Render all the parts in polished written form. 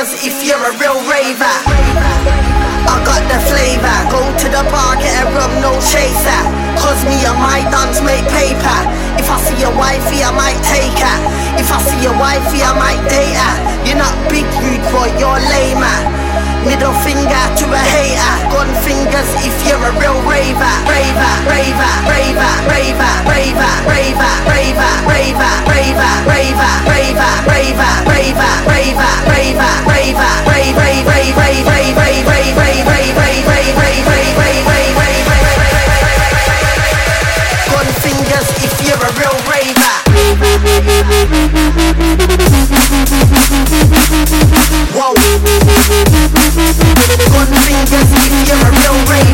fingers if you're a real raver. I got the flavor. Go to the bar, get a rum, no chaser. Cause me and my dons make paper. If I see your wifey, I might take her. If I see your wifey, I might date her. You're not big rude boy, you're lamer. Middle finger to a hater. Gun fingers if you're a real raver. Raver, raver, raver, raver, raver, raver, raver, raver, raver, raver, raver, raver, raver, raver, raver, raver, gun fingers if you're a real raver. Whoa. Gun fingers if you're a real raver.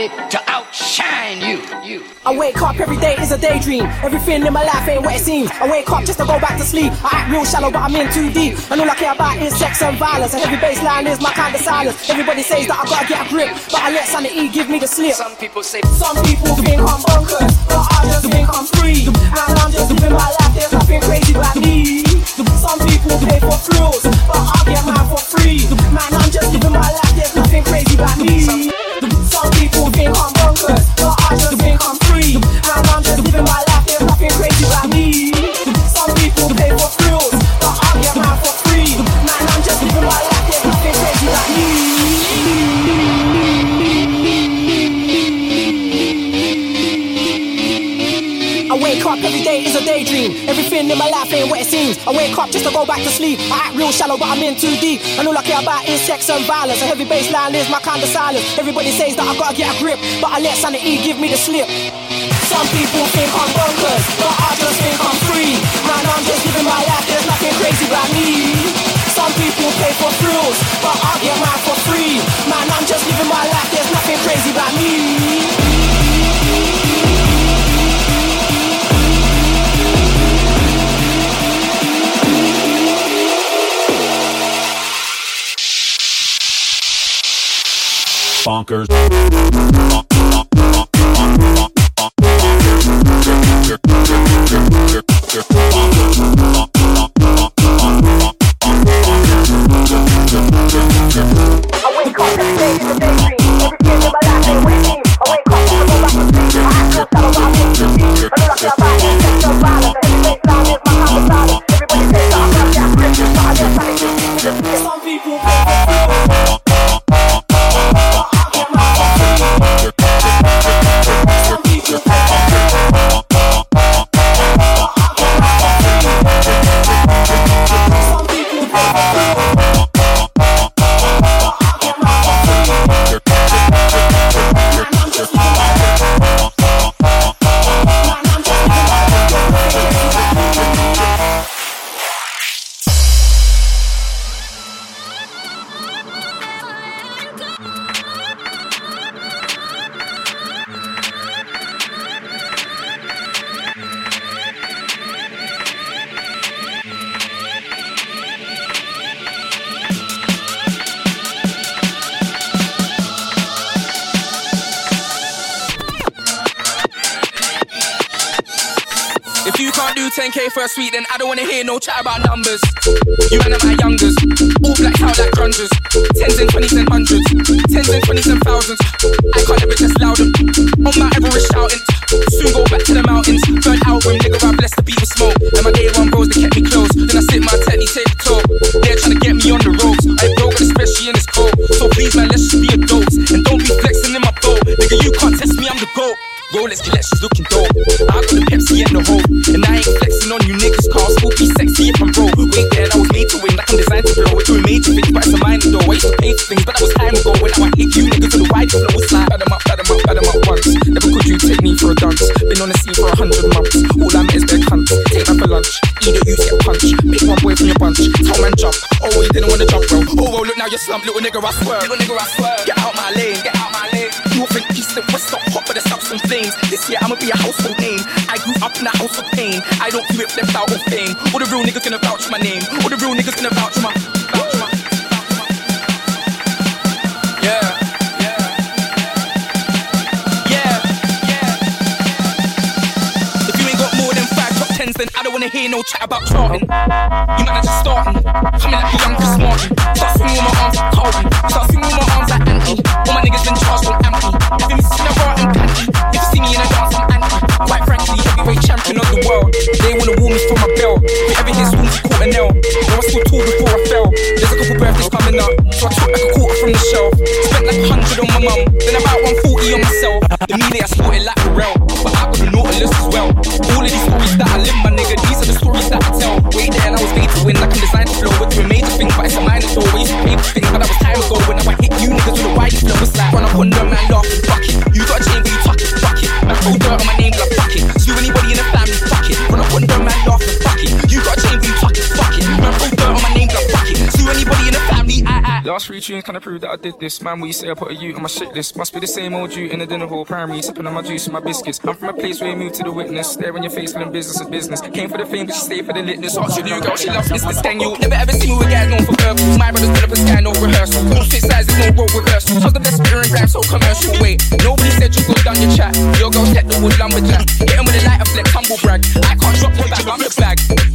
somebody to outshine you. I wake up every day is a daydream. Everything in my life ain't what it seems. I wake up just to go back to sleep. I act real shallow but I'm in too deep. And all I care about is sex and violence. A heavy baseline is my kind of silence. Everybody says that I gotta get a grip, but I let sanity give me the slip. Some people say, some people think I'm bonkers, but I just think I'm free. And I'm just living my life, there's nothing crazy about me. Some people pay for thrills, but I get mine for free. Man, I'm just living my life, there's nothing crazy about me. Some people think I'm bonkers, but I just think I'm free. And I'm just living my life, there's nothing crazy about me. Some people pay for thrills, but I get mine for free. Man, I'm just living my life, there's nothing crazy about me. I wake up every day is a daydream. Everything in my life ain't what it seems. I wake up just to go back to sleep. I act real shallow but I'm in too deep. And all I care about is sex and violence. A heavy baseline is my kind of silence. Everybody says that I gotta get a grip, but I let sanity give me the slip. Some people think I'm bonkers, but I just think I'm free. Man, I'm just living my life, there's nothing crazy about me. Some people pay for thrills, but I get mine for free. Man, I'm just living my life, there's nothing crazy about me. Bonkers. If you can't do 10k for a suite, then I don't wanna hear no chat about numbers. You man are my youngers, all blacked out like grungers. Tens and twenties and hundreds, tens and twenties and thousands. I can't ever just loud them. On Mount Everest shouting, soon go back to the mountains. Burnt out room, nigga, I blessed the beat with smoke. And my day one bros, they kept me close. Then I sit my technique, take the talk. They're trying to get me on the ropes. I ain't broke, especially in this cold. So please man, let's just be adults. And don't be flexing in my boat. Nigga, you can't test me, I'm the GOAT. Rolex collection's looking dope. I got the Pepsi and the Hope, and I ain't flexing on you niggas. Cars will be sexy if I'm broke. Wait there, I was made to win, like I'm designed to blow. We're doing major things, but it's a minor though. I used to pay for things, but that was time ago. When now I hit you niggas on the wide flow, it's like bad 'em up once. Never could you take me for a dance. Been on the scene for 100 months. All I met is their cunts. Take that for lunch, eat it, you get punch. Pick one boy from your bunch, tell man jump. Oh, you didn't wanna jump, bro. Oh, well, look now you're slumped, little nigga, I swear. Get out my lane, get out my lane. North and east and west, stop hot for the subs and flames. This year I'ma be a household name. I grew up in a house of pain. I don't do it left out of fame. All the real niggas gonna vouch my name. All the real niggas gonna vouch my. If you ain't got more than 5 top 10s, then I don't wanna hear no chat about charting. You man are just starting, coming like a young Chris Martin. Start swinging with my arms like Carlton. Start swinging with my arms like Andy. All my niggas been charged on Ampy. If you see a bar and panty, if you see me in a dance, I'm anti. Quite frankly, heavyweight champion of the world. They wanna woo me for my belt. Whoever hits wounds, caught a nail. Now I still tall before I fell. There's a couple birthdays coming up, so I took like a quarter from the shelf. Spent like 100 on my mum, then about 140 on myself. The media I sported like Pharrell, but I got the Nautilus as well. All of these stories that I live, my nigga, these are the stories that I tell. Wait there and I was made to win, like I'm designed to flow. We're doing major things, but it's a minor though. We used to pay for things, but that was time ago. When now I hit you niggas with a wide flow, it's like run up on them, man, laugh, fuck it. You got a chain, but you tuck it, fuck it. Man, throw dirt on my name, like fuck it. Sue anybody in the family, fuck it. Run up on them, man, laugh, fuck it. You got a chain, but you tuck it, fuck it. Man, throw dirt on my name, like fuck it. Sue anybody in the family, Last Last 3 tunes kinda prove that I did this. Man, what you say I put a U on my shit list. Must be the same old you in the dinner hall primary, sipping on my juice and my biscuits. I'm from a place where you move to the witness, stare in your face feeling business is business. Came for the fame but she stayed for the litness. Ask your new girl, she loves Mr. Stang. You'll never ever see me with guys known for verbal. My brothers put up a sky, no rehearsal. Don't fit sizes, no road reversal. How's the best spitter and grab so commercial? Wait, nobody said you go down your chat. Your girl set the wood lumberjack. Hit him with a lighter flex, humble brag. I can't drop your back, I'm the bag.